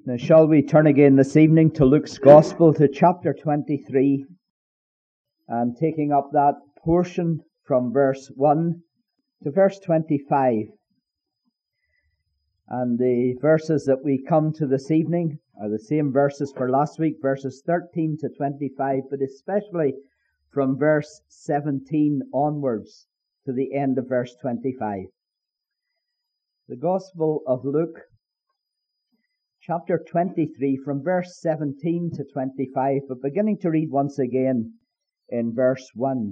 Now, shall we turn again this evening to Luke's Gospel, to chapter 23, and taking up that portion from verse 1 to verse 25. And the verses that we come to this evening are the same verses for last week, verses 13 to 25, but especially from verse 17 onwards to the end of verse 25. The Gospel of Luke, chapter 23, from verse 17 to 25, but beginning to read once again in verse 1.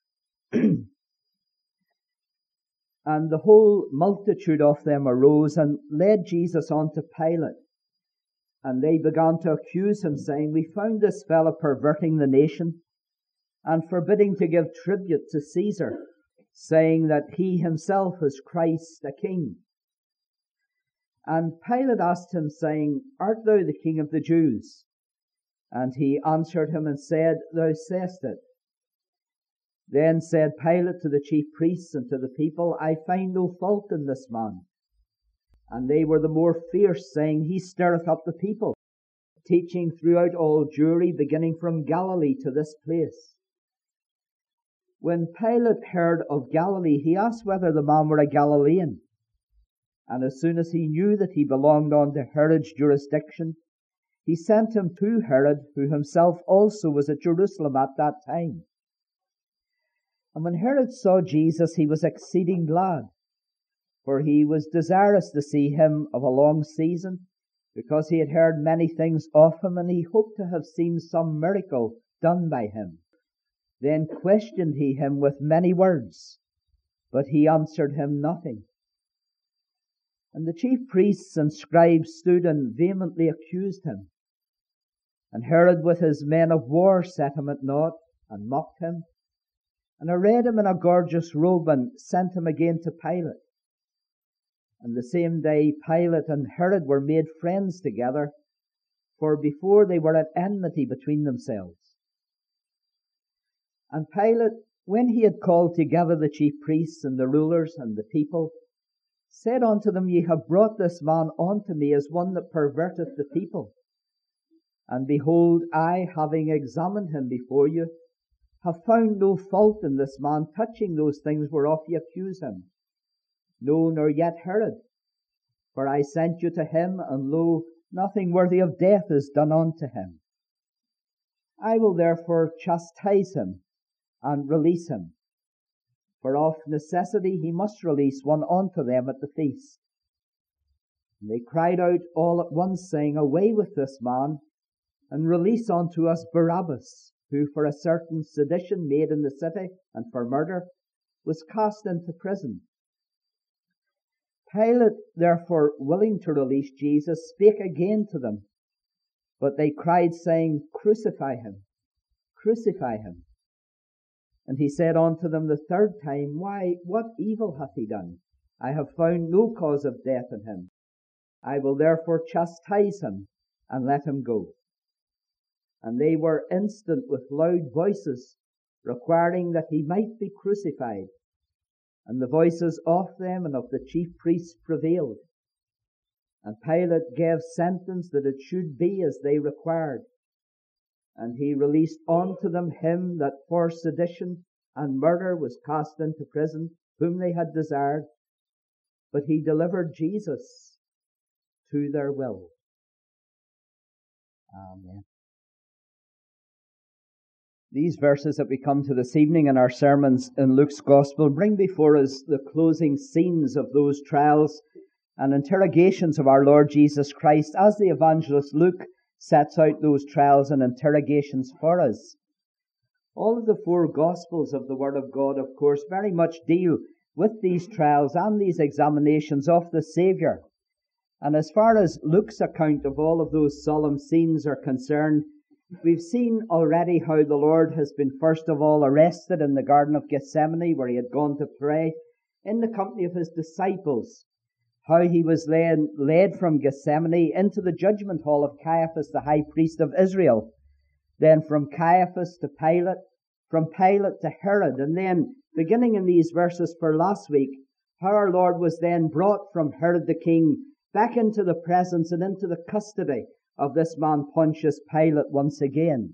And the whole multitude of them arose and led Jesus unto Pilate. And they began to accuse him, saying, We found this fellow perverting the nation, and forbidding to give tribute to Caesar, saying that he himself is Christ, a king. And Pilate asked him, saying, Art thou the king of the Jews? And he answered him and said, Thou sayest it. Then said Pilate to the chief priests and to the people, I find no fault in this man. And they were the more fierce, saying, He stirreth up the people, teaching throughout all Jewry, beginning from Galilee to this place. When Pilate heard of Galilee, he asked whether the man were a Galilean. And as soon as he knew that he belonged unto Herod's jurisdiction, he sent him to Herod, who himself also was at Jerusalem at that time. And when Herod saw Jesus, he was exceeding glad, for he was desirous to see him of a long season, because he had heard many things of him, and he hoped to have seen some miracle done by him. Then questioned he him with many words, but he answered him nothing. And the chief priests and scribes stood and vehemently accused him. And Herod with his men of war set him at naught, and mocked him, and arrayed him in a gorgeous robe, and sent him again to Pilate. And the same day Pilate and Herod were made friends together, for before they were at enmity between themselves. And Pilate, when he had called together the chief priests and the rulers and the people, said unto them, Ye have brought this man unto me as one that perverteth the people. And behold, I, having examined him before you, have found no fault in this man touching those things whereof ye accuse him. No, nor yet Herod. For I sent you to him, and lo, nothing worthy of death is done unto him. I will therefore chastise him, and release him. For of necessity he must release one unto them at the feast. And they cried out all at once, saying, Away with this man, and release unto us Barabbas, who for a certain sedition made in the city, and for murder, was cast into prison. Pilate, therefore, willing to release Jesus, spake again to them. But they cried, saying, Crucify him, crucify him. And he said unto them the third time, Why, what evil hath he done? I have found no cause of death in him. I will therefore chastise him, and let him go. And they were instant with loud voices, requiring that he might be crucified. And the voices of them and of the chief priests prevailed. And Pilate gave sentence that it should be as they required. And he released unto them him that for sedition and murder was cast into prison, whom they had desired. But he delivered Jesus to their will. Amen. These verses that we come to this evening in our sermons in Luke's Gospel bring before us the closing scenes of those trials and interrogations of our Lord Jesus Christ as the evangelist Luke sets out those trials and interrogations for us. All of the four Gospels of the Word of God, of course, very much deal with these trials and these examinations of the Saviour. And as far as Luke's account of all of those solemn scenes are concerned, we've seen already how the Lord has been first of all arrested in the Garden of Gethsemane, where he had gone to pray in the company of his disciples. How he was led from Gethsemane into the judgment hall of Caiaphas, the high priest of Israel. Then from Caiaphas to Pilate, from Pilate to Herod, and then, beginning in these verses for last week, how our Lord was then brought from Herod the king back into the presence and into the custody of this man Pontius Pilate once again.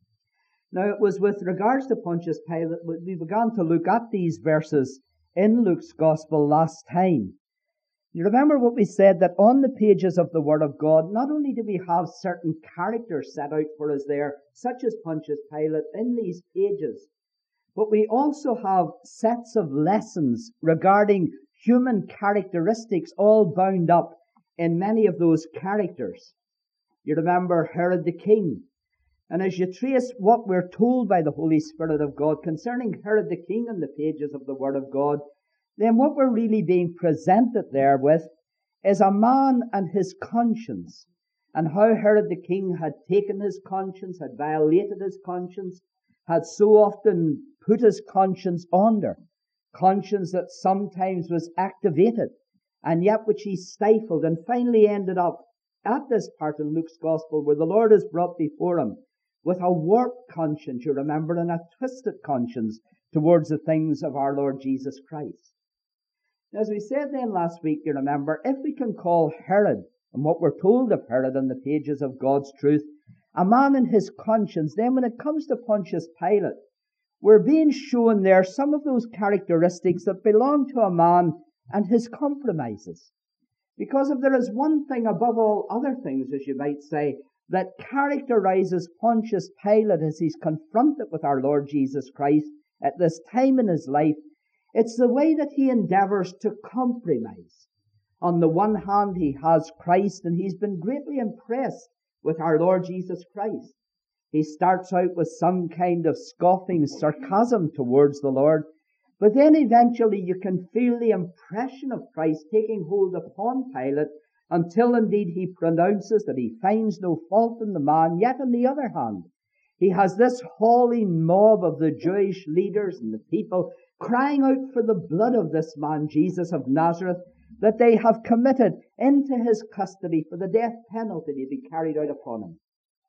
Now, it was with regards to Pontius Pilate, we began to look at these verses in Luke's Gospel last time. You remember what we said, that on the pages of the Word of God, not only do we have certain characters set out for us there, such as Pontius Pilate in these pages, but we also have sets of lessons regarding human characteristics all bound up in many of those characters. You remember Herod the king. And as you trace what we're told by the Holy Spirit of God concerning Herod the king in the pages of the Word of God, then what we're really being presented there with is a man and his conscience, and how Herod the king had taken his conscience, had violated his conscience, had so often put his conscience under, conscience that sometimes was activated, and yet which he stifled, and finally ended up at this part in Luke's Gospel where the Lord is brought before him with a warped conscience, you remember, and a twisted conscience towards the things of our Lord Jesus Christ. As we said then last week, you remember, if we can call Herod, and what we're told of Herod in the pages of God's truth, a man in his conscience, then when it comes to Pontius Pilate, we're being shown there some of those characteristics that belong to a man and his compromises. Because if there is one thing above all other things, as you might say, that characterizes Pontius Pilate as he's confronted with our Lord Jesus Christ at this time in his life, it's the way that he endeavors to compromise. On the one hand, he has Christ, and he's been greatly impressed with our Lord Jesus Christ. He starts out with some kind of scoffing sarcasm towards the Lord, but then eventually you can feel the impression of Christ taking hold upon Pilate, until indeed he pronounces that he finds no fault in the man. Yet on the other hand, he has this howling mob of the Jewish leaders and the people crying out for the blood of this man, Jesus of Nazareth, that they have committed into his custody for the death penalty to be carried out upon him.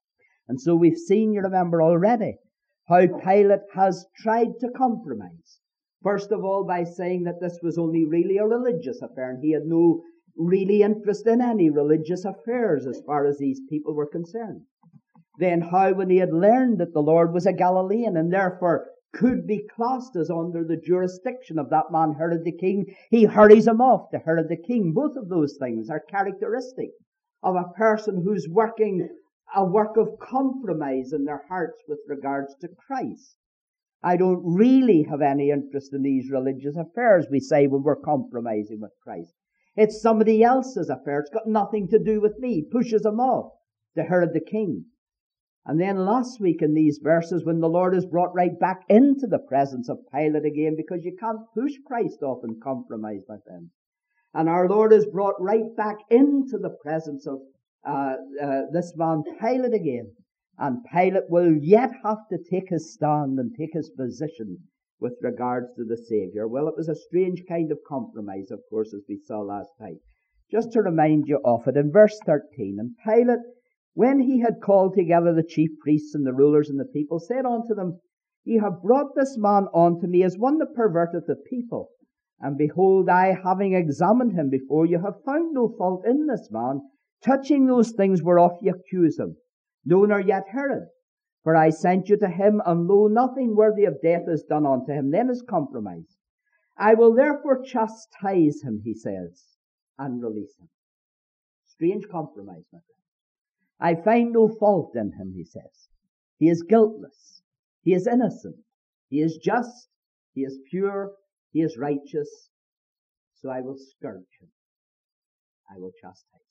And so we've seen, you remember already, how Pilate has tried to compromise. First of all, by saying that this was only really a religious affair, and he had no really interest in any religious affairs as far as these people were concerned. Then how, when he had learned that the Lord was a Galilean and therefore could be classed as under the jurisdiction of that man Herod the king, he hurries him off to Herod the king. Both of those things are characteristic of a person who's working a work of compromise in their hearts with regards to Christ. I don't really have any interest in these religious affairs, we say, when we're compromising with Christ. It's somebody else's affair. It's got nothing to do with me. Pushes him off to Herod the king. And then last week in these verses, when the Lord is brought right back into the presence of Pilate again, because you can't push Christ off and compromise with him. And our Lord is brought right back into the presence of this man Pilate again. And Pilate will yet have to take his stand and take his position with regards to the Savior. Well, it was a strange kind of compromise, of course, as we saw last time. Just to remind you of it, in verse 13, and Pilate, when he had called together the chief priests and the rulers and the people, said unto them, Ye have brought this man unto me as one that perverteth the people. And behold, I, having examined him before you, have found no fault in this man, touching those things whereof ye accuse him. No, nor yet Herod. For I sent you to him, and lo, nothing worthy of death is done unto him. Then is compromise. I will therefore chastise him, he says, and release him. Strange compromise, my friend. I find no fault in him, he says. He is guiltless. He is innocent. He is just. He is pure. He is righteous. So I will scourge him. I will chastise him.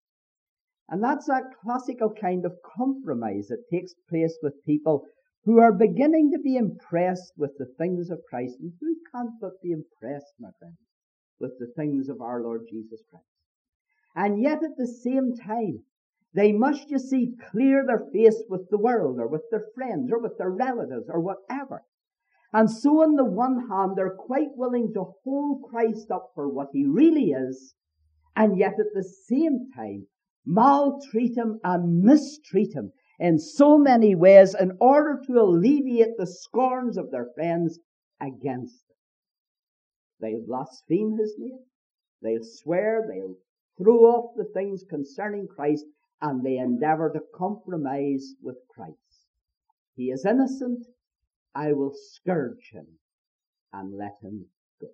And that's that classical kind of compromise that takes place with people who are beginning to be impressed with the things of Christ. And who can't but be impressed, my friends, with the things of our Lord Jesus Christ? And yet at the same time, they must, you see, clear their face with the world or with their friends or with their relatives or whatever. And so on the one hand, they're quite willing to hold Christ up for what he really is, and yet at the same time, maltreat him and mistreat him in so many ways in order to alleviate the scorns of their friends against him. They'll blaspheme his name. They'll swear. They'll throw off the things concerning Christ, and they endeavor to compromise with Christ. He is innocent. I will scourge him and let him go.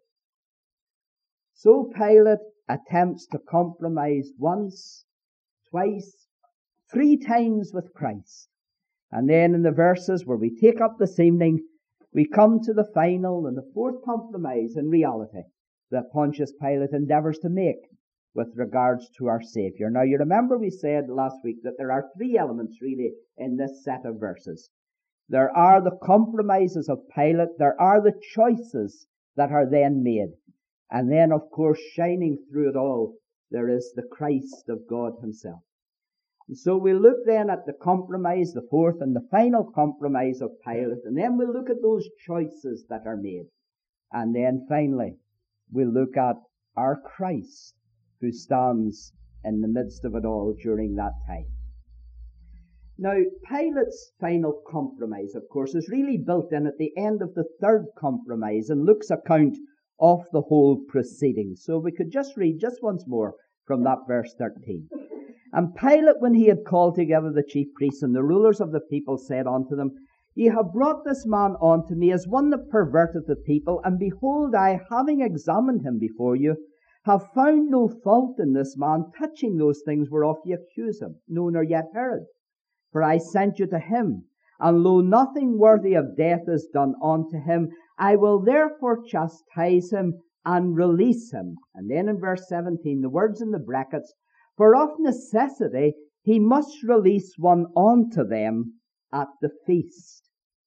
So Pilate attempts to compromise once, twice, 3 times with Christ. And then in the verses where we take up this evening, we come to the final and the 4th compromise in reality that Pontius Pilate endeavors to make with regards to our Savior. Now you remember we said last week that there are 3 elements really in this set of verses. There are the compromises of Pilate, there are the choices that are then made. And then of course shining through it all, there is the Christ of God himself. And so we'll look then at the compromise, the 4th and the final compromise of Pilate, and then we'll look at those choices that are made. And then finally, we'll look at our Christ, who stands in the midst of it all during that time. Now, Pilate's final compromise, of course, is really built in at the end of the 3rd compromise in Luke's account of the whole proceeding. So we could just read just once more from that verse 13. And Pilate, when he had called together the chief priests and the rulers of the people, said unto them, Ye have brought this man unto me as one that perverteth the people, and behold, I, having examined him before you, have found no fault in this man touching those things whereof ye accuse him, no, nor yet heard. For I sent you to him, and lo, nothing worthy of death is done unto him. I will therefore chastise him and release him. And then in verse 17, the words in the brackets, For of necessity he must release one unto them at the feast.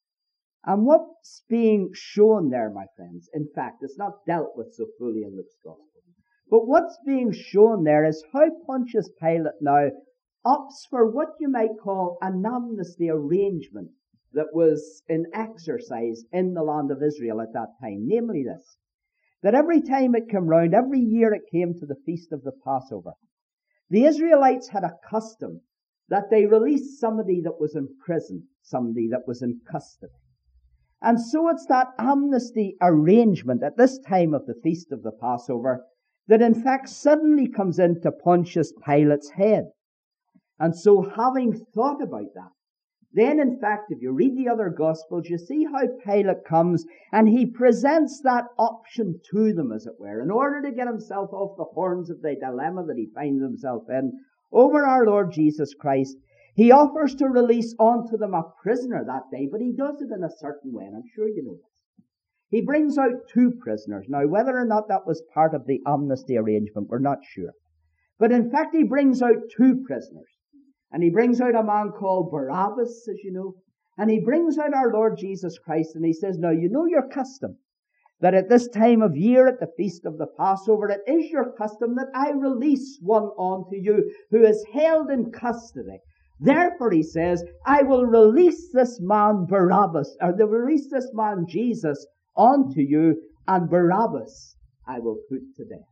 And what's being shown there, my friends, in fact, it's not dealt with so fully in Luke's Gospel. But what's being shown there is how Pontius Pilate now opts for what you might call an amnesty arrangement that was in exercise in the land of Israel at that time. Namely this, that every time it came round, every year it came to the feast of the Passover, the Israelites had a custom that they released somebody that was in prison, somebody that was in custody. And so it's that amnesty arrangement at this time of the feast of the Passover that in fact suddenly comes into Pontius Pilate's head. And so having thought about that, then in fact if you read the other Gospels, you see how Pilate comes and he presents that option to them, as it were, in order to get himself off the horns of the dilemma that he finds himself in over our Lord Jesus Christ. He offers to release unto them a prisoner that day, but he does it in a certain way, and I'm sure you know this. He brings out 2 prisoners. Now, whether or not that was part of the amnesty arrangement, we're not sure. But in fact, he brings out 2 prisoners. And he brings out a man called Barabbas, as you know. And he brings out our Lord Jesus Christ, and he says, Now, you know your custom, that at this time of year, at the feast of the Passover, it is your custom that I release one unto you who is held in custody. Therefore, he says, I will release this man Barabbas, or they will release this man Jesus unto you, and Barabbas I will put to death.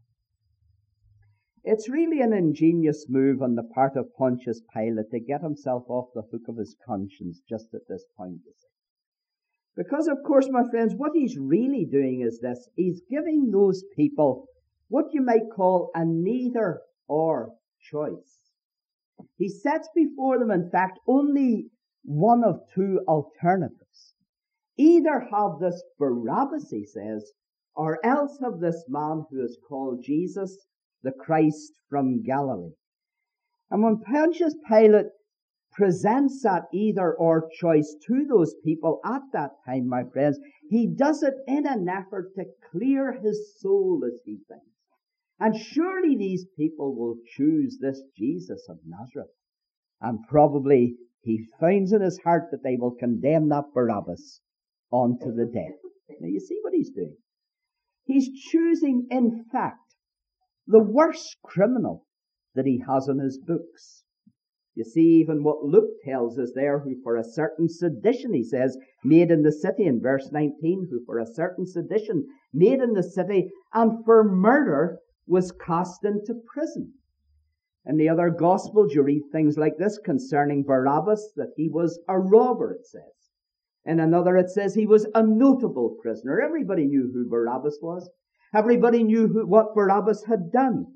It's really an ingenious move on the part of Pontius Pilate to get himself off the hook of his conscience just at this point, you see. Because, of course, my friends, what he's really doing is this. He's giving those people what you might call a neither-or choice. He sets before them, in fact, only one of 2 alternatives. Either have this Barabbas, he says, or else have this man who is called Jesus, the Christ from Galilee. And when Pontius Pilate presents that either-or choice to those people at that time, my friends, he does it in an effort to clear his soul, as he thinks. And surely these people will choose this Jesus of Nazareth. And probably he finds in his heart that they will condemn that Barabbas unto the death. Now you see what he's doing. He's choosing, in fact, the worst criminal that he has in his books. You see even what Luke tells us there, who for a certain sedition, he says, made in the city, in verse 19, who for a certain sedition made in the city, and for murder was cast into prison. In the other Gospels, you read things like this concerning Barabbas, that he was a robber, it says. In another, it says he was a notable prisoner. Everybody knew who Barabbas was. Everybody knew what Barabbas had done.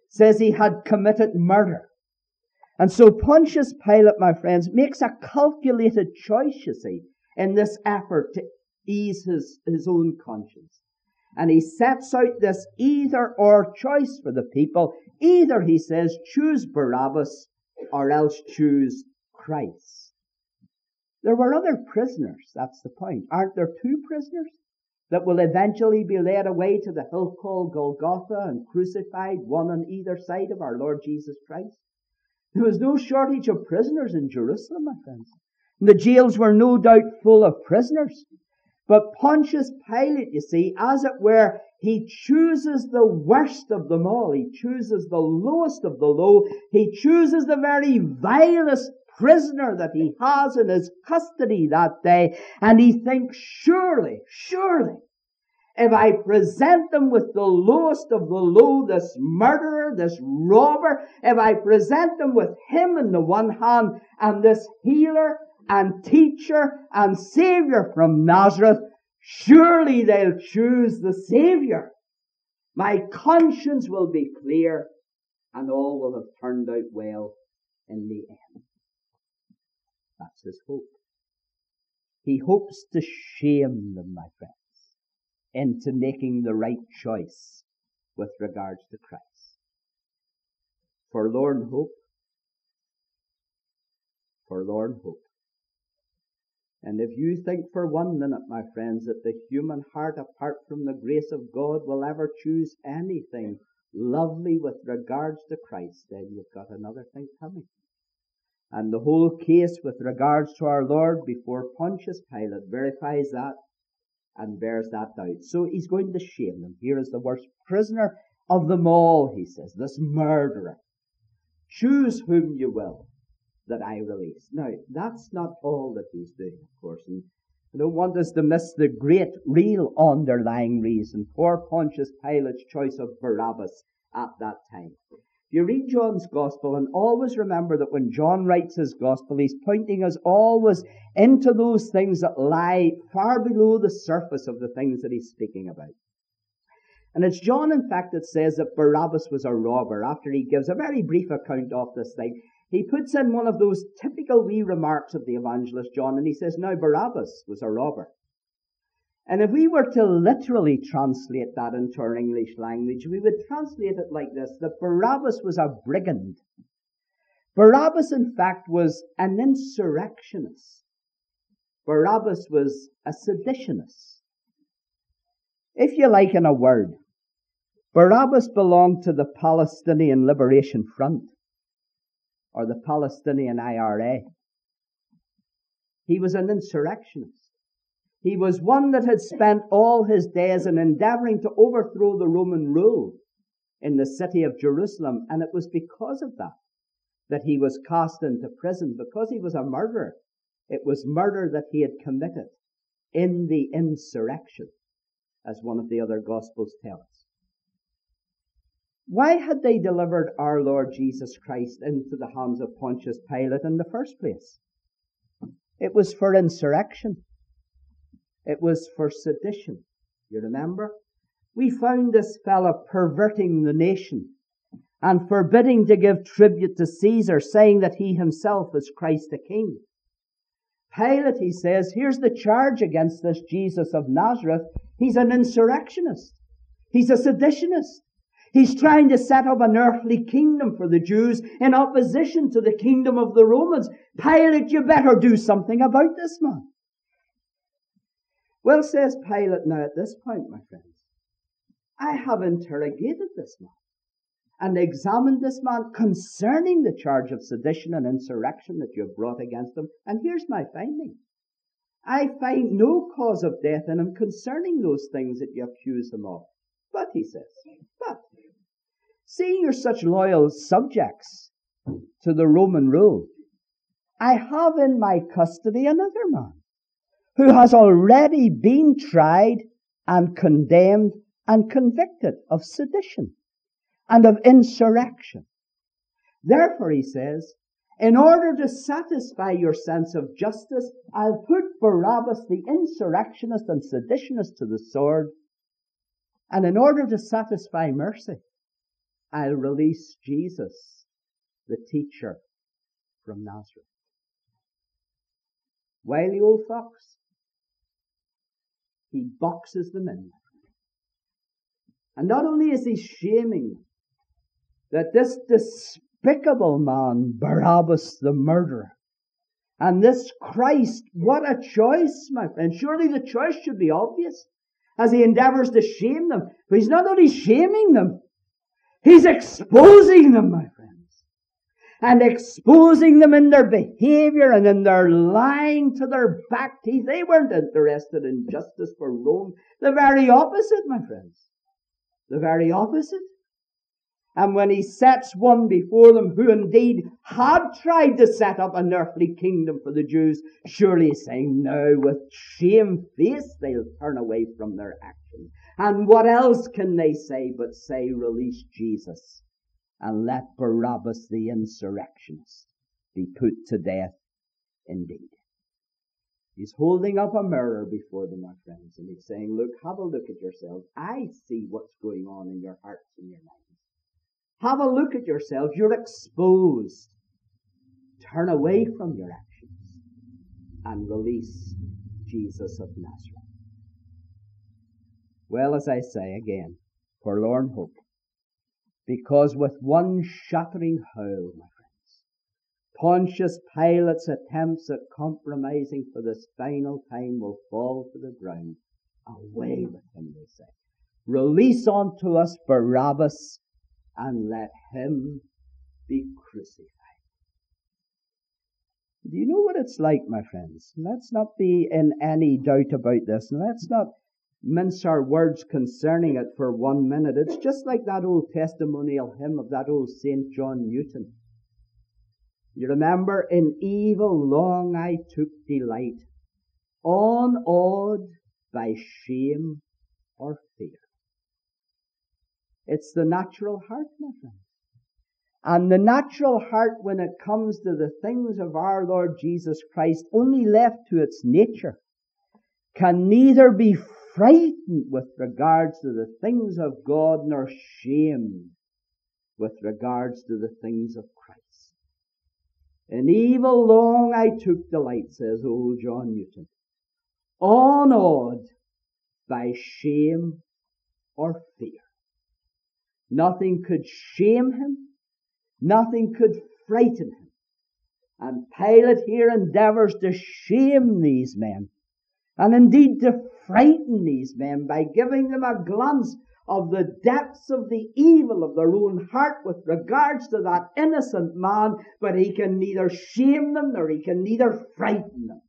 says he had committed murder. And so Pontius Pilate, my friends, makes a calculated choice, you see, in this effort to ease his own conscience. And he sets out this either-or choice for the people. Either, he says, choose Barabbas or else choose Christ. There were other prisoners, that's the point. Aren't there two prisoners that will eventually be led away to the hill called Golgotha and crucified, one on either side of our Lord Jesus Christ? There was no shortage of prisoners in Jerusalem, my friends. The jails were no doubt full of prisoners. But Pontius Pilate, you see, as it were, he chooses the worst of them all. He chooses the lowest of the low. He chooses the very vilest prisoner that he has in his custody that day. And he thinks, surely, if I present them with the lowest of the low, this murderer, this robber, if I present them with him in the one hand and this healer and teacher and Savior from Nazareth, surely they'll choose the Savior. My conscience will be clear and all will have turned out well in the end. That's his hope. He hopes to shame them, my friends, into making the right choice with regards to Christ. Forlorn hope. Forlorn hope. And if you think for 1 minute, my friends, that the human heart, apart from the grace of God, will ever choose anything lovely with regards to Christ, then you've got another thing coming. And the whole case with regards to our Lord before Pontius Pilate verifies that and bears that out. So he's going to shame them. Here is the worst prisoner of them all, he says, this murderer. Choose whom you will that I release. Now, that's not all that he's doing, of course. And I don't want us to miss the great, real underlying reason for Pontius Pilate's choice of Barabbas at that time. You read John's Gospel and always remember that when John writes his Gospel, he's pointing us always into those things that lie far below the surface of the things that he's speaking about. And it's John, in fact, that says that Barabbas was a robber. After he gives a very brief account of this thing, he puts in one of those typical wee remarks of the evangelist John, and he says, now Barabbas was a robber. And if we were to literally translate that into our English language, we would translate it like this, that Barabbas was a brigand. Barabbas, in fact, was an insurrectionist. Barabbas was a seditionist. If you like, in a word, Barabbas belonged to the Palestinian Liberation Front, or the Palestinian IRA. He was an insurrectionist. He was one that had spent all his days in endeavoring to overthrow the Roman rule in the city of Jerusalem, and it was because of that that he was cast into prison, because he was a murderer. It was murder that he had committed in the insurrection, as one of the other Gospels tell us. Why had they delivered our Lord Jesus Christ into the hands of Pontius Pilate in the first place? It was for insurrection. It was for sedition. You remember? We found this fellow perverting the nation and forbidding to give tribute to Caesar, saying that he himself is Christ the King. Pilate, he says, here's the charge against this Jesus of Nazareth. He's an insurrectionist. He's a seditionist. He's trying to set up an earthly kingdom for the Jews in opposition to the kingdom of the Romans. Pilate, you better do something about this man. Well, says Pilate now at this point, my friends, I have interrogated this man and examined this man concerning the charge of sedition and insurrection that you have brought against him. And here's my finding. I find no cause of death in him concerning those things that you accuse him of. But, he says, seeing you're such loyal subjects to the Roman rule, I have in my custody another man who has already been tried and condemned and convicted of sedition and of insurrection. Therefore, he says, in order to satisfy your sense of justice, I'll put Barabbas, the insurrectionist and seditionist, to the sword. And in order to satisfy mercy, I'll release Jesus, the teacher from Nazareth. Wily old fox. He boxes them in. And not only is he shaming them, that this despicable man, Barabbas the murderer, and this Christ, what a choice, my friend. Surely the choice should be obvious as he endeavors to shame them. But he's not only shaming them, he's exposing them, my friends. And exposing them in their behavior and in their lying to their back teeth. They weren't interested in justice for Rome. The very opposite, my friends. The very opposite. And when he sets one before them who indeed had tried to set up an earthly kingdom for the Jews, surely he's saying now with shamefaced they'll turn away from their action. And what else can they say but say, release Jesus and let Barabbas the insurrectionist be put to death indeed. He's holding up a mirror before them, my friends, and he's saying, look, have a look at yourselves. I see what's going on in your hearts and your minds. Have a look at yourselves. You're exposed. Turn away from your actions and release Jesus of Nazareth. Well, as I say again, forlorn hope. Because with one shattering howl, my friends, Pontius Pilate's attempts at compromising for this final time will fall to the ground. Away with him, they say. Release unto us Barabbas, and let him be crucified. Do you know what it's like, my friends? Let's not be in any doubt about this. And let's not mince our words concerning it for 1 minute. It's just like that old testimonial hymn of that old St. John Newton. You remember, in evil long I took delight, unawed by shame or fear. It's the natural heart, my friend. And the natural heart, when it comes to the things of our Lord Jesus Christ, only left to its nature, can neither be frightened with regards to the things of God, nor shamed with regards to the things of Christ. In evil long I took delight, says old John Newton, unawed by shame or fear. Nothing could shame him. Nothing could frighten him. And Pilate here endeavors to shame these men, and indeed to frighten these men by giving them a glance of the depths of the evil of their own heart with regards to that innocent man, but he can neither shame them nor he can neither frighten them.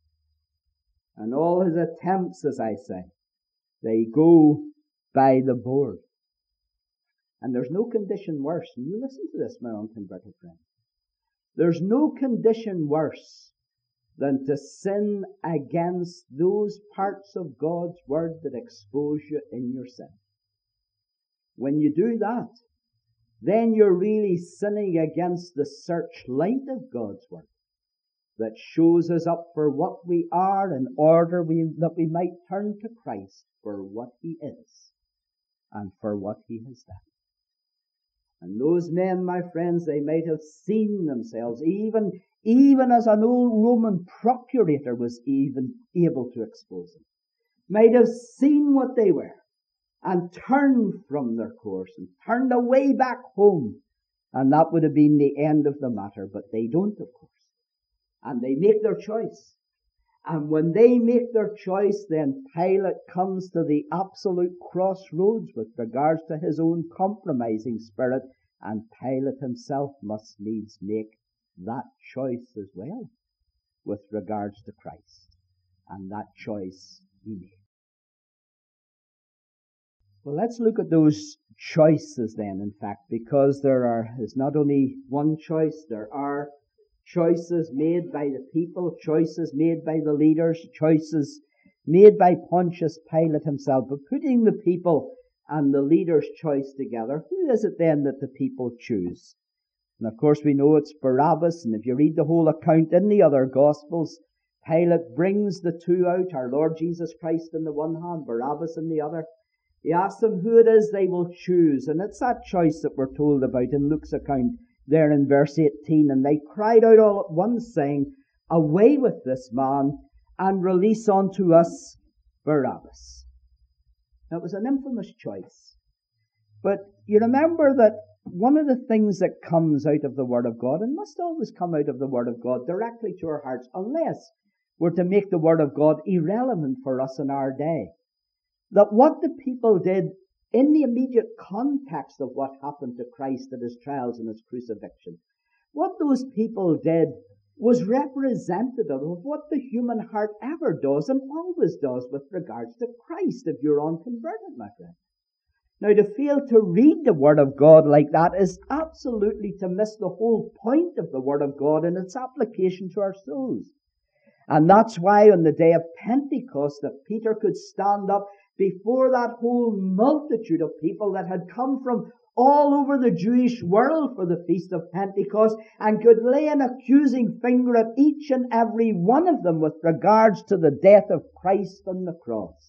And all his attempts, as I say, they go by the board. And there's no condition worse. And you listen to this, my unconverted friend. There's no condition worse than to sin against those parts of God's Word that expose you in your sin. When you do that, then you're really sinning against the searchlight of God's Word that shows us up for what we are in order that we might turn to Christ for what He is and for what He has done. And those men, my friends, they might have seen themselves, even as an old Roman procurator was even able to expose them, might have seen what they were and turned from their course and turned away back home. And that would have been the end of the matter. But they don't, of course. And they make their choice. And when they make their choice, then Pilate comes to the absolute crossroads with regards to his own compromising spirit, and Pilate himself must needs make that choice as well with regards to Christ. And that choice he made. Well, let's look at those choices then, in fact, because there is not only one choice, there are choices made by the people, choices made by the leaders, choices made by Pontius Pilate himself. But putting the people and the leaders' choice together, who is it then that the people choose? And of course we know it's Barabbas, and if you read the whole account in the other Gospels, Pilate brings the two out, our Lord Jesus Christ in the one hand, Barabbas in the other. He asks them who it is they will choose. And it's that choice that we're told about in Luke's account there in verse 18. And they cried out all at once, saying, "Away with this man, and release unto us Barabbas." Now, it was an infamous choice. But you remember that one of the things that comes out of the Word of God, and must always come out of the Word of God directly to our hearts, unless we're to make the Word of God irrelevant for us in our day, that what the people did in the immediate context of what happened to Christ at his trials and his crucifixion, what those people did was representative of what the human heart ever does and always does with regards to Christ if you're unconverted, my friend. Now, to fail to read the Word of God like that is absolutely to miss the whole point of the Word of God and its application to our souls. And that's why on the day of Pentecost that Peter could stand up before that whole multitude of people that had come from all over the Jewish world for the Feast of Pentecost and could lay an accusing finger at each and every one of them with regards to the death of Christ on the cross.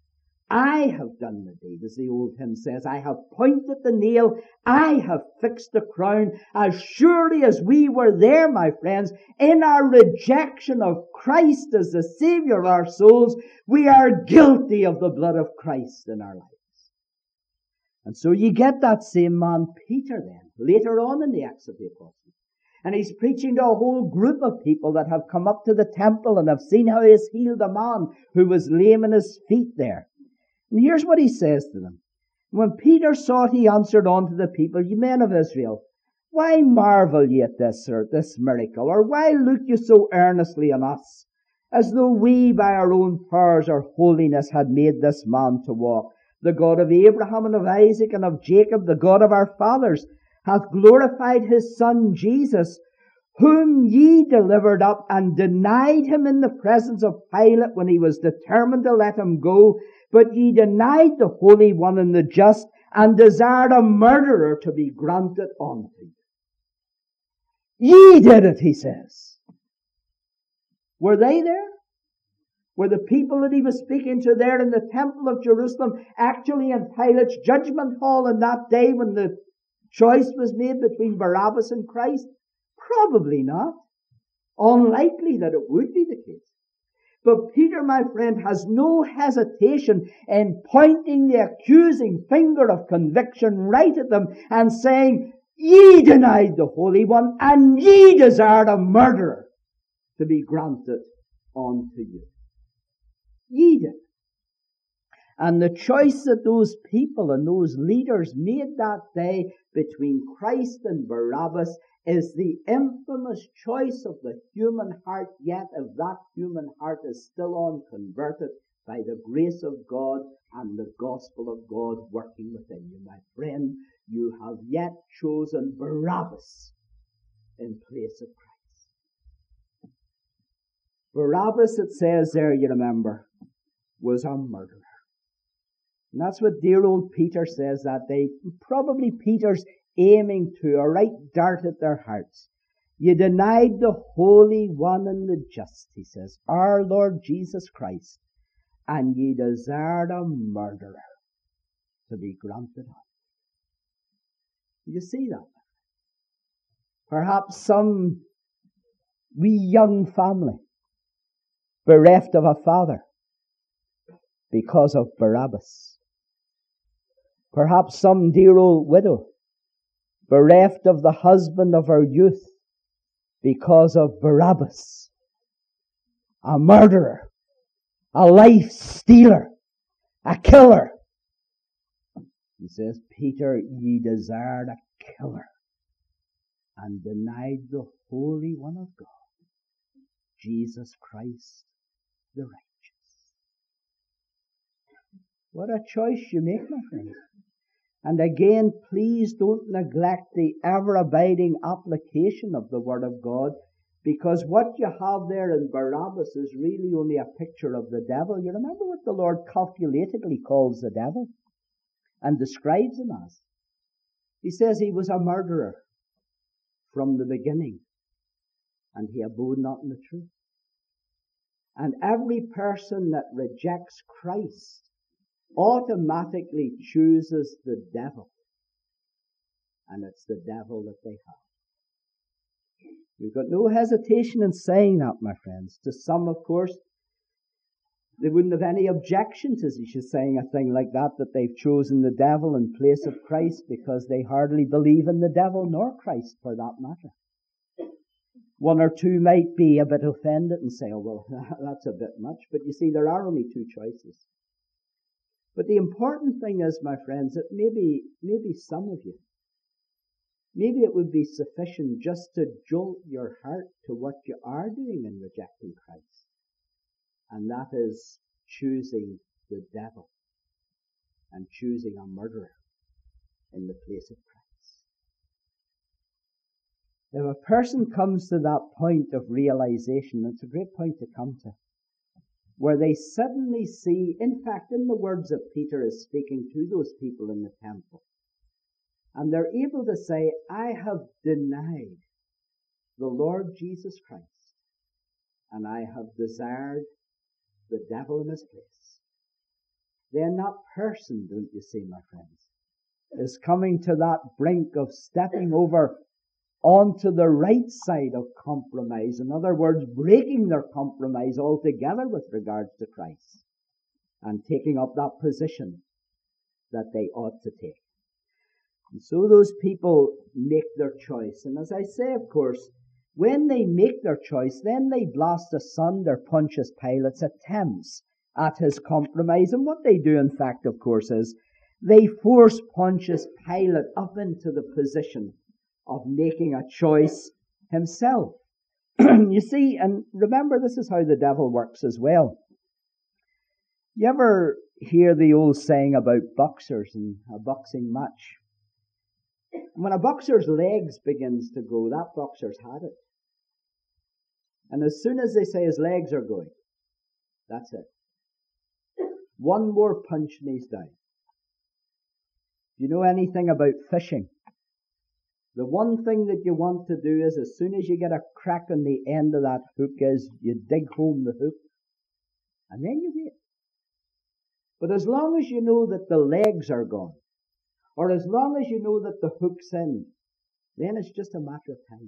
"I have done the deed," as the old hymn says. "I have pointed the nail. I have fixed the crown." As surely as we were there, my friends, in our rejection of Christ as the Savior of our souls, we are guilty of the blood of Christ in our lives. And so you get that same man Peter then, later on in the Acts of the Apostles. And he's preaching to a whole group of people that have come up to the temple and have seen how he has healed a man who was lame in his feet there. And here's what he says to them. "When Peter saw it, he answered unto the people, Ye men of Israel, why marvel ye at this miracle? Or why look ye so earnestly on us, as though we by our own powers or holiness had made this man to walk? The God of Abraham and of Isaac and of Jacob, the God of our fathers, hath glorified his Son Jesus, whom ye delivered up and denied him in the presence of Pilate when he was determined to let him go. But ye denied the Holy One and the just, and desired a murderer to be granted unto you." Ye did it, he says. Were they there? Were the people that he was speaking to there in the temple of Jerusalem actually in Pilate's judgment hall on that day when the choice was made between Barabbas and Christ? Probably not. Unlikely that it would be the case. But Peter, my friend, has no hesitation in pointing the accusing finger of conviction right at them and saying, "Ye denied the Holy One, and ye desired a murderer to be granted unto you." Ye did. And the choice that those people and those leaders made that day between Christ and Barabbas is the infamous choice of the human heart, yet if that human heart is still unconverted, by the grace of God and the gospel of God working within you, my friend, you have yet chosen Barabbas in place of Christ. Barabbas, it says there, you remember, was a murderer. And that's what dear old Peter says that day. Probably Peter's aiming to a right dart at their hearts. "You denied the Holy One and the Just," he says, "our Lord Jesus Christ, and ye desired a murderer to be granted unto you." You see that? Perhaps some wee young family bereft of a father because of Barabbas. Perhaps some dear old widow bereft of the husband of her youth because of Barabbas, a murderer, a life stealer, a killer. He says, "Peter, ye desired a killer and denied the Holy One of God, Jesus Christ the righteous." What a choice you make, my friend. And again, please don't neglect the ever-abiding application of the Word of God, because what you have there in Barabbas is really only a picture of the devil. You remember what the Lord calculatedly calls the devil and describes him as? He says he was a murderer from the beginning, and he abode not in the truth. And every person that rejects Christ automatically chooses the devil. And it's the devil that they have. We've got no hesitation in saying that, my friends. To some, of course, they wouldn't have any objection to saying a thing like that they've chosen the devil in place of Christ, because they hardly believe in the devil nor Christ, for that matter. One or two might be a bit offended and say, oh, well, that's a bit much. But you see, there are only two choices. But the important thing is, my friends, that maybe some of you, maybe it would be sufficient just to jolt your heart to what you are doing in rejecting Christ. And that is choosing the devil and choosing a murderer in the place of Christ. If a person comes to that point of realization, it's a great point to come to, where they suddenly see, in fact, in the words of Peter is speaking to those people in the temple, and they're able to say, I have denied the Lord Jesus Christ, and I have desired the devil in his place. Then that person, don't you see, my friends, is coming to that brink of stepping over onto the right side of compromise. In other words, breaking their compromise altogether with regards to Christ and taking up that position that they ought to take. And so those people make their choice. And as I say, of course, when they make their choice, then they blast asunder Pontius Pilate's attempts at his compromise. And what they do, in fact, of course, is they force Pontius Pilate up into the position of making a choice himself. You see, and remember, this is how the devil works as well. You ever hear the old saying about boxers and a boxing match? When a boxer's legs begins to go, that boxer's had it. And as soon as they say his legs are going, that's it. One more punch and he's down. Do you know anything about fishing? The one thing that you want to do is, as soon as you get a crack on the end of that hook, is you dig home the hook, and then you wait. But as long as you know that the legs are gone, or as long as you know that the hook's in, then it's just a matter of time.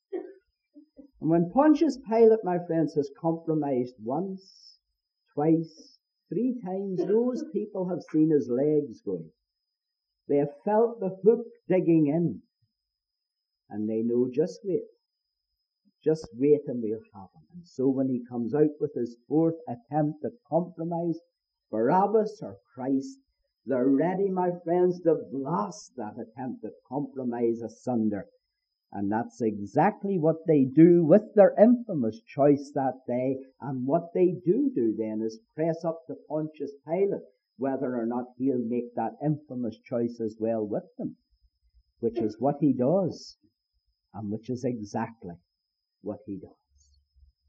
And when Pontius Pilate, my friends, has compromised once, twice, 3 times, those people have seen his legs going. They have felt the hook digging in. And they know, just wait and we'll have him. And so when he comes out with his 4th attempt at compromise, Barabbas or Christ, they're ready, my friends, to blast that attempt at compromise asunder. And that's exactly what they do with their infamous choice that day. And what they do then is press up to Pontius Pilate whether or not he'll make that infamous choice as well with them, which is what he does. And which is exactly what he does.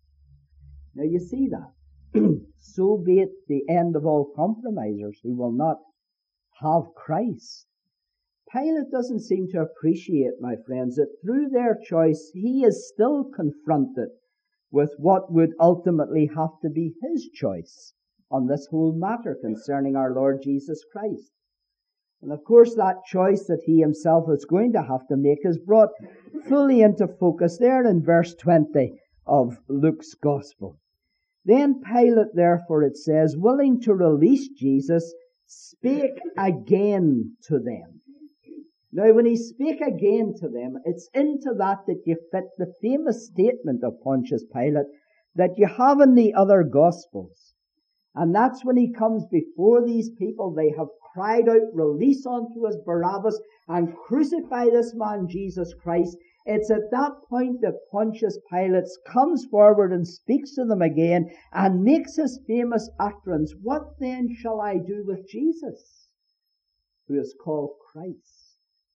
Now you see that. So be it the end of all compromisers who will not have Christ. Pilate doesn't seem to appreciate, my friends, that through their choice he is still confronted with what would ultimately have to be his choice on this whole matter concerning our Lord Jesus Christ. And of course that choice that he himself is going to have to make is brought fully into focus there in verse 20 of Luke's Gospel. Then Pilate, therefore, it says, willing to release Jesus, spake again to them. Now, when he spake again to them, it's into that you fit the famous statement of Pontius Pilate that you have in the other Gospels. And that's when he comes before these people. They have cried out, release unto us Barabbas and crucify this man Jesus Christ. It's at that point that Pontius Pilate comes forward and speaks to them again and makes his famous utterance, what then shall I do with Jesus, who is called Christ?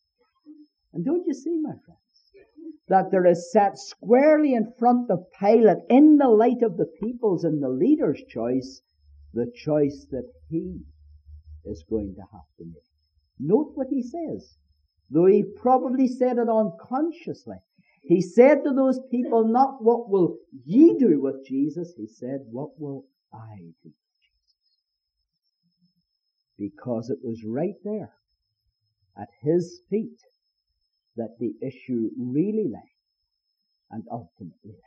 And don't you see, my friends, that there is set squarely in front of Pilate, in the light of the people's and the leader's choice, the choice that he is going to have to make. Note what he says. Though he probably said it unconsciously. He said to those people, not what will ye do with Jesus? He said, what will I do with Jesus? because it was right there at his feet that the issue really lay and ultimately lay.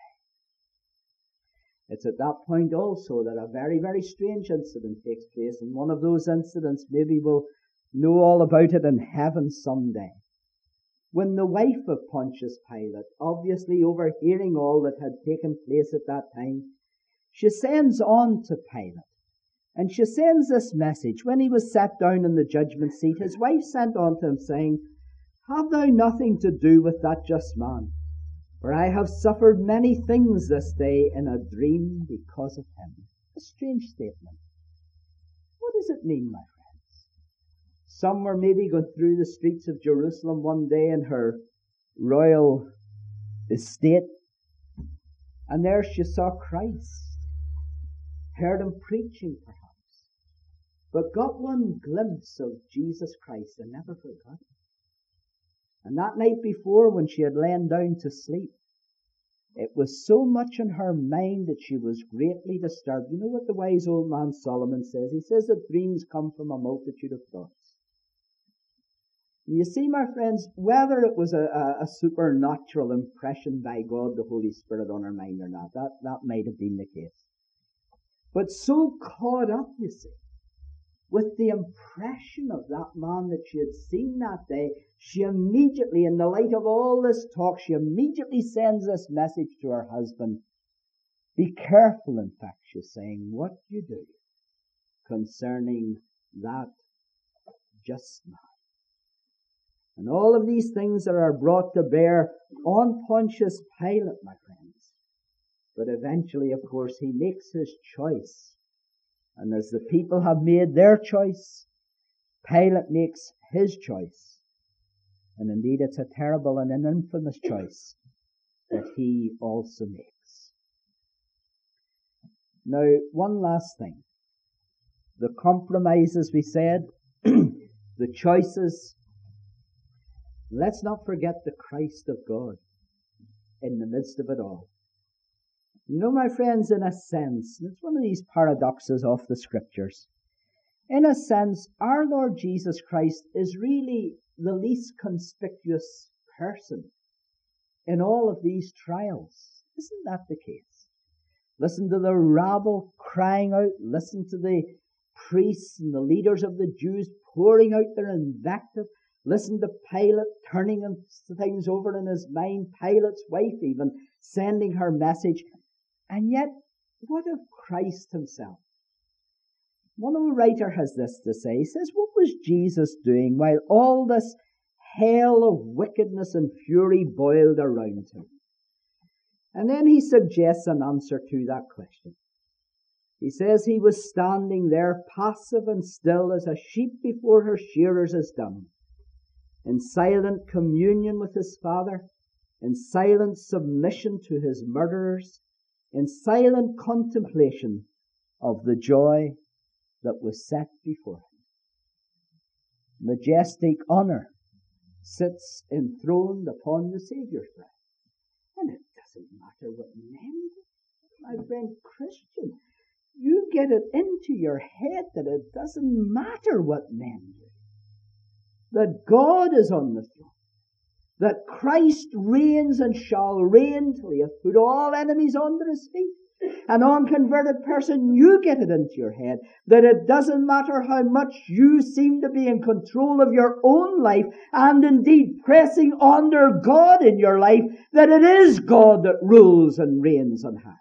It's at that point also that a very, very strange incident takes place, and one of those incidents maybe we'll know all about it in heaven someday. When the wife of Pontius Pilate, obviously overhearing all that had taken place at that time, she sends on to Pilate, and she sends this message. When he was sat down in the judgment seat, his wife sent on to him saying, "Have thou nothing to do with that just man? For I have suffered many things this day in a dream because of him." A strange statement. What does it mean, my friends? Some were maybe going through the streets of Jerusalem one day in her royal estate, and there she saw Christ, heard him preaching perhaps, but got one glimpse of Jesus Christ and never forgot it. And that night before, when she had lain down to sleep, it was so much in her mind that she was greatly disturbed. You know what the wise old man Solomon says? He says that dreams come from a multitude of thoughts. And you see, my friends, whether it was a supernatural impression by God, the Holy Spirit, on her mind or not, that might have been the case. But so caught up, you see, with the impression of that man that she had seen that day, she immediately, in the light of all this talk, she immediately sends this message to her husband. Be careful, in fact, she's saying, what you do concerning that just man. And all of these things that are brought to bear on Pontius Pilate, my friends. But eventually, of course, he makes his choice. And as the people have made their choice, Pilate makes his choice. And indeed, it's a terrible and an infamous choice that he also makes. Now, one last thing. The compromises, we said, the choices. Let's not forget the Christ of God in the midst of it all. You know, my friends, in a sense, it's one of these paradoxes of the Scriptures. In a sense, our Lord Jesus Christ is really the least conspicuous person in all of these trials. Isn't that the case? Listen to the rabble crying out. Listen to the priests and the leaders of the Jews pouring out their invective. Listen to Pilate turning things over in his mind. Pilate's wife even sending her message. And yet, what of Christ himself? One old writer has this to say. He says, what was Jesus doing while all this hell of wickedness and fury boiled around him? And then he suggests an answer to that question. He says he was standing there passive and still as a sheep before her shearers is dumb, in silent communion with his Father, in silent submission to his murderers, in silent contemplation of the joy that was set before him. Majestic honor sits enthroned upon the Saviour's breast. And it doesn't matter what men do. My friend Christian, you get it into your head that it doesn't matter what men do. That God is on the throne. That Christ reigns and shall reign till he hath put all enemies under his feet. An unconverted person, you get it into your head that it doesn't matter how much you seem to be in control of your own life and indeed pressing under God in your life, that it is God that rules and reigns on high.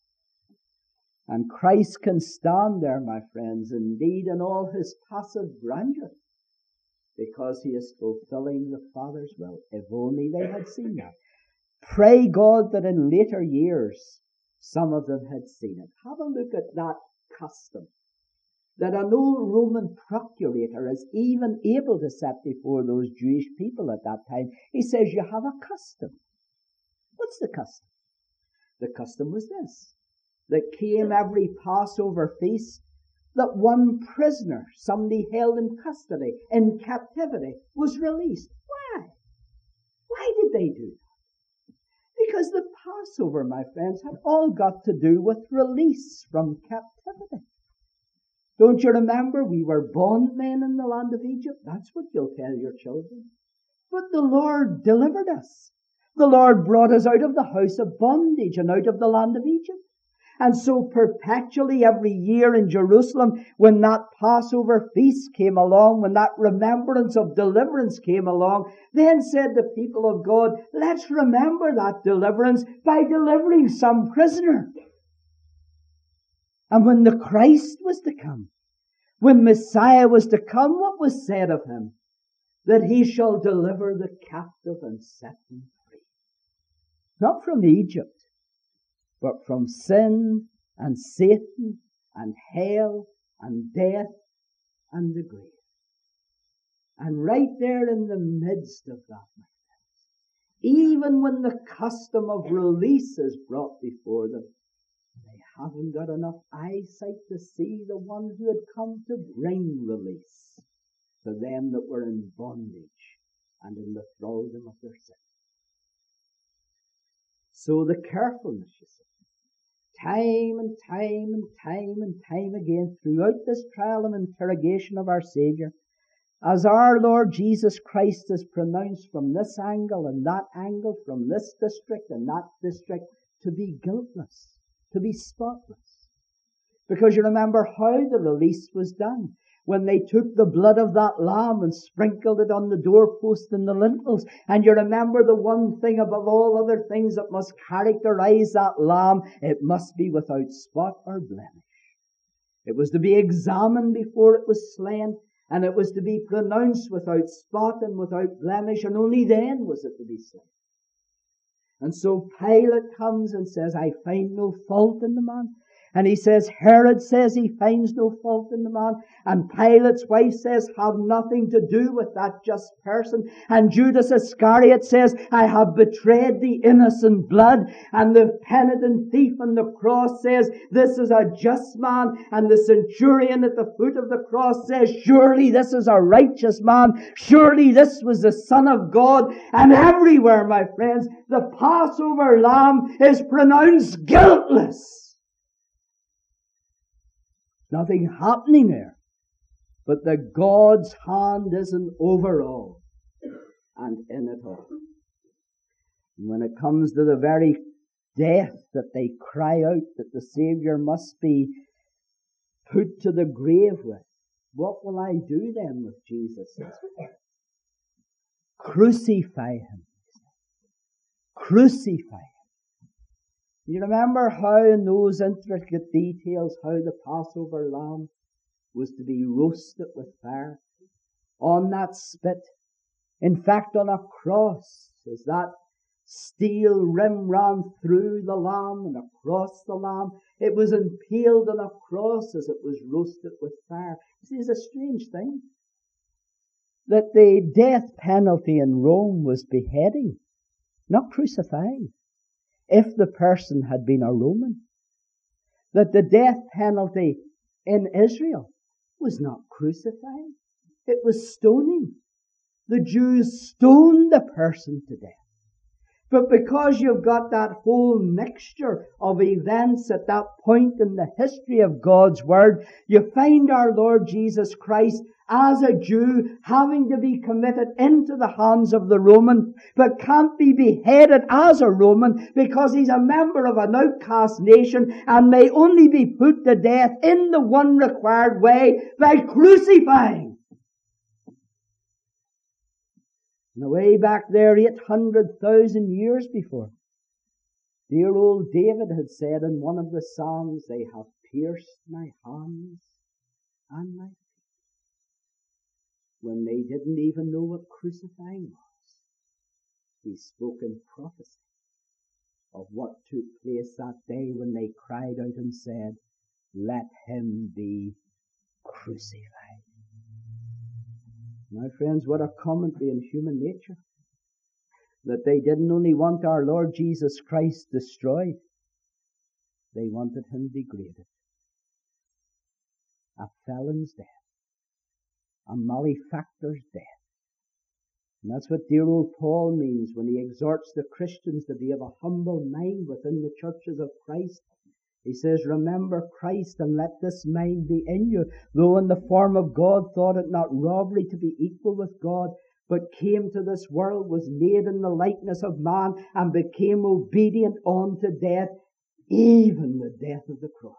And Christ can stand there, my friends, indeed in all his passive grandeur, because he is fulfilling the Father's will. If only they had seen that. Pray God that in later years some of them had seen it. Have a look at that custom that an old Roman procurator is even able to set before those Jewish people at that time. He says, you have a custom. What's the custom? The custom was this, that came every Passover feast, that one prisoner, somebody held in custody, in captivity, was released. Why? Why did they do that? Because the Passover, my friends, had all got to do with release from captivity. Don't you remember we were bondmen in the land of Egypt? That's what you'll tell your children. But the Lord delivered us. The Lord brought us out of the house of bondage and out of the land of Egypt. And so perpetually every year in Jerusalem, when that Passover feast came along, when that remembrance of deliverance came along, then said the people of God, let's remember that deliverance by delivering some prisoner. And when the Christ was to come, when Messiah was to come, what was said of him? That he shall deliver the captive and set them free. Not from Egypt, but from sin and Satan and hell and death and the grave. And right there in the midst of that, my friends, even when the custom of release is brought before them, they haven't got enough eyesight to see the one who had come to bring release to them that were in bondage and in the thraldom of their sin. So the carefulness, you see, time and time and time and time again throughout this trial and interrogation of our Saviour, as our Lord Jesus Christ is pronounced from this angle and that angle, from this district and that district, to be guiltless, to be spotless. Because you remember how the release was done. When they took the blood of that lamb and sprinkled it on the doorpost and the lintels. And you remember the one thing above all other things that must characterize that lamb, it must be without spot or blemish. It was to be examined before it was slain, and it was to be pronounced without spot and without blemish, and only then was it to be slain. And so Pilate comes and says, I find no fault in the man. And he says, Herod says he finds no fault in the man. And Pilate's wife says, have nothing to do with that just person. And Judas Iscariot says, I have betrayed the innocent blood. And the penitent thief on the cross says, this is a just man. And the centurion at the foot of the cross says, surely this is a righteous man. Surely this was the Son of God. And everywhere, my friends, the Passover lamb is pronounced guiltless. Nothing happening there. But the God's hand isn't over all and in it all. And when it comes to the very death that they cry out that the Saviour must be put to the grave with, what will I do then with Jesus? Crucify him. Crucify him. You remember how in those intricate details how the Passover lamb was to be roasted with fire on that spit. In fact, on a cross, as that steel rim ran through the lamb and across the lamb, it was impaled on a cross as it was roasted with fire. See, it's a strange thing that the death penalty in Rome was beheading, not crucifying. If the person had been a Roman, that the death penalty in Israel was not crucifying, it was stoning. The Jews stoned the person to death. But because you've got that whole mixture of events at that point in the history of God's Word, you find our Lord Jesus Christ as a Jew having to be committed into the hands of the Roman, but can't be beheaded as a Roman because he's a member of an outcast nation and may only be put to death in the one required way, by crucifying. And way back there, 800,000 years before, dear old David had said in one of the Psalms, they have pierced my hands and my feet. When they didn't even know what crucifying was, he spoke in prophecy of what took place that day when they cried out and said, let him be crucified. My friends, what a commentary in human nature. That they didn't only want our Lord Jesus Christ destroyed, they wanted him degraded. A felon's death. A malefactor's death. And that's what dear old Paul means when he exhorts the Christians to be of a humble mind within the churches of Christ. He says, remember Christ and let this mind be in you, though in the form of God thought it not robbery to be equal with God, but came to this world, was made in the likeness of man, and became obedient unto death, even the death of the cross.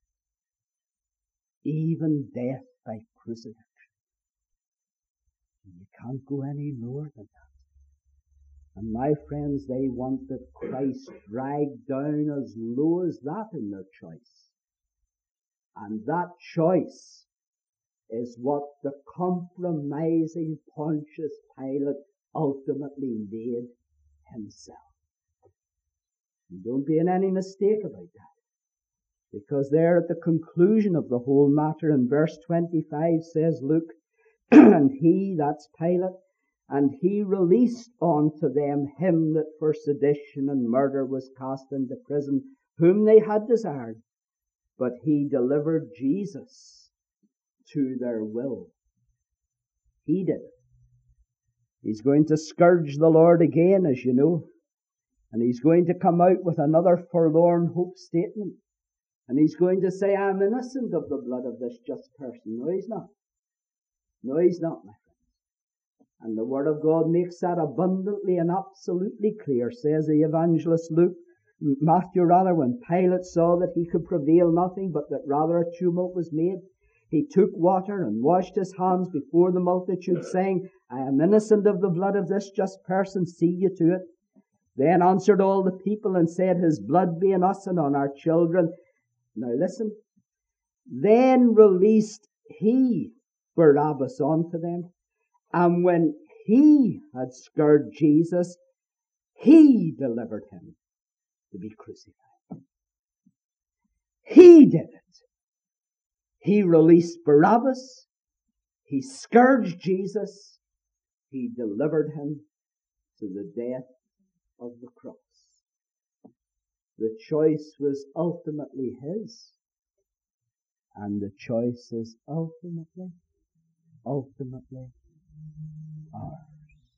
Even death by crucifixion. You can't go any lower than that. And my friends, they want that Christ dragged down as low as that in their choice. And that choice is what the compromising Pontius Pilate ultimately made himself. And don't be in any mistake about that. Because there at the conclusion of the whole matter in verse 25 says, Luke, and he, that's Pilate, and he released unto them him that for sedition and murder was cast into prison, whom they had desired. But he delivered Jesus to their will. He did it. He's going to scourge the Lord again, as you know. And he's going to come out with another forlorn hope statement. And he's going to say, I'm innocent of the blood of this just person. No, he's not. No, he's not, my friend. And the Word of God makes that abundantly and absolutely clear, says the evangelist Matthew, when Pilate saw that he could prevail nothing, but that rather a tumult was made, he took water and washed his hands before the multitude, saying, I am innocent of the blood of this just person, see you to it. Then answered all the people and said, his blood be on us and on our children. Now listen. Then released he Barabbas unto them. And when he had scourged Jesus, he delivered him to be crucified. He did it. He released Barabbas. He scourged Jesus. He delivered him to the death of the cross. The choice was ultimately his, and the choice is ultimately ours.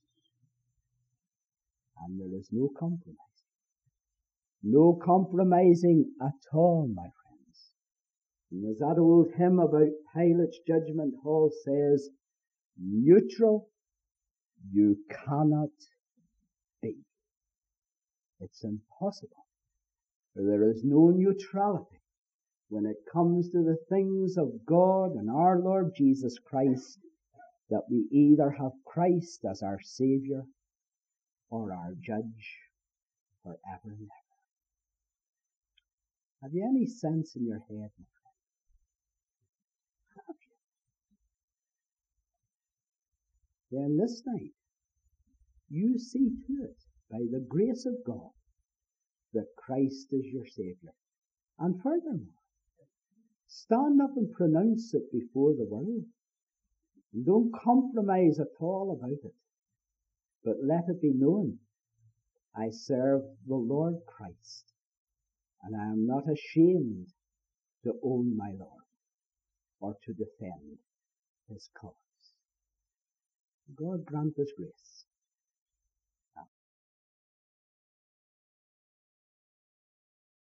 And there is no compromise. No compromising at all, my friends. And as that old hymn about Pilate's judgment hall says, neutral you cannot be. It's impossible. For there is no neutrality when it comes to the things of God and our Lord Jesus Christ, that we either have Christ as our Saviour or our Judge forever and ever. Have you any sense in your head, my friend? Have you? Then this night, you see to it, by the grace of God, that Christ is your Saviour. And furthermore, stand up and pronounce it before the world. And don't compromise at all about it. But let it be known, I serve the Lord Christ, and I am not ashamed to own my Lord or to defend his cause. God grant us grace